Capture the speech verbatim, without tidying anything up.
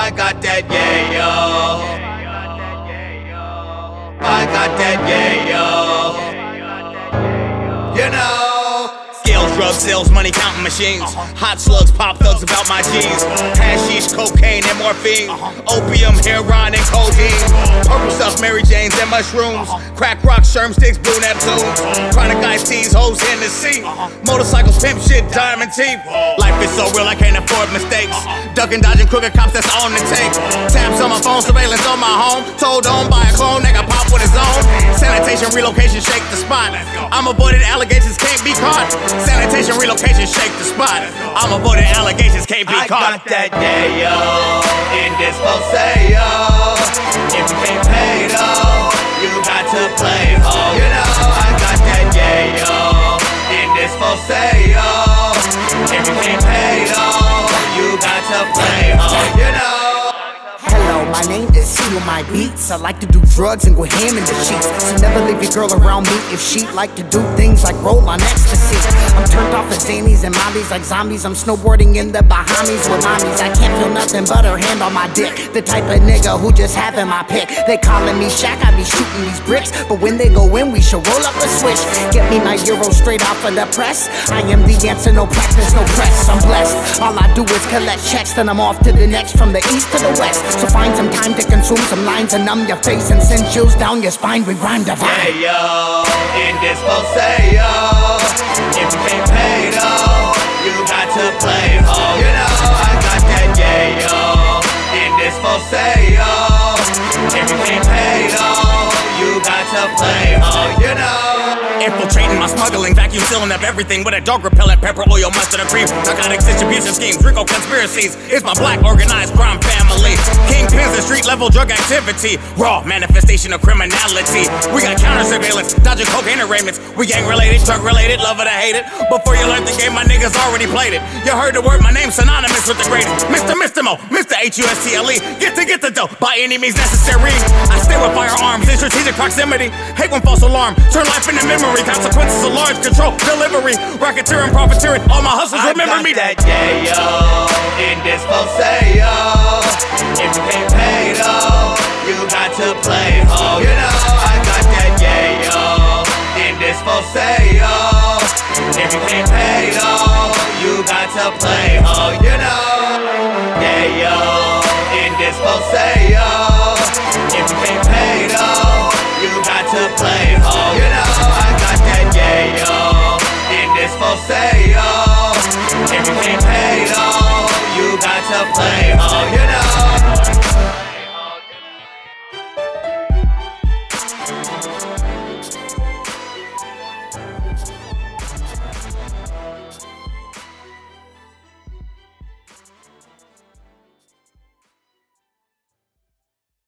I got that yayo. I got that yayo. You know. Scales, drug sales, money counting machines. Hot slugs, pop thugs about my jeans. Hashish, cocaine, and morphine. Opium, heroin, and codeine. Purple stuff, Mary Janes, and mushrooms. Crack rock, sherm sticks, blue Neptunes. Chronic iced teas, hoes in the sea. Motorcycles, pimp shit, diamond teeth. Life is so real, I can't afford mistakes. Ducking, dodging, crooked cops, that's on the tape. Taps on my phone, surveillance on my home. Told on by a clone, nigga pop with his own. Sanitation, relocation, shake the spot. I'm avoiding allegations, can't be caught. Sanitation, relocation, shake the spot. I'm avoiding allegations, can't be I caught. I got that yayo in this poseo. If you can't pay though, you got to play ho. You know I got that yayo in this poseo. If you can't pay though, you got to play ho. You know. Hello, my name is C with my beats. I like to do drugs and go ham in the sheets. So never leave your girl around me if she like to do things like roll on ecstasy. I'm turned off of Xannies and Mollies like zombies. I'm snowboarding in the Bahamas with mommies. I can't feel nothing but her hand on my dick. The type of nigga who just having my pick. They calling me Shaq, I be shooting these bricks. But when they go in, we should roll up a switch. Get me my euro straight off of the press. I am the answer, no practice, no press. I'm blessed. All I do is collect checks, then I'm off to the next, from the east to the west. So find some time to consume some lines and numb your face and send chills down your spine. We rhyme divine. Yayo in this poseo. If you can't pay though, you got to play ho. You know I got that yayo in this poseo. If you can't pay though, you got to play ho. You know. Infiltrating my smuggling, vacuum sealing up everything with a dog repellent, pepper, oil, mustard, and cream. Narcotics, distribution schemes, Rico conspiracies. It's my black organized crime family. Kingpins and street level drug activity. Raw manifestation of criminality. We got counter surveillance, dodging cocaine arraignments. We gang related, drug related, love it or hate it. Before you learned the game, my niggas already played it. You heard the word, my name's synonymous with the greatest. Mister Mister Mo, Mister H U S T L E. Get to get the dough by any means necessary. I stay with firearms in strategic proximity. Hate when false alarm, turn life into memory. Consequences of large control, delivery, racketeering, profiteering. All my hustles remember me. I got that yayo in this poseo. If you can't pay though, you got to play ho. You know I got that yayo in this poseo. If you can't pay though, you got to play.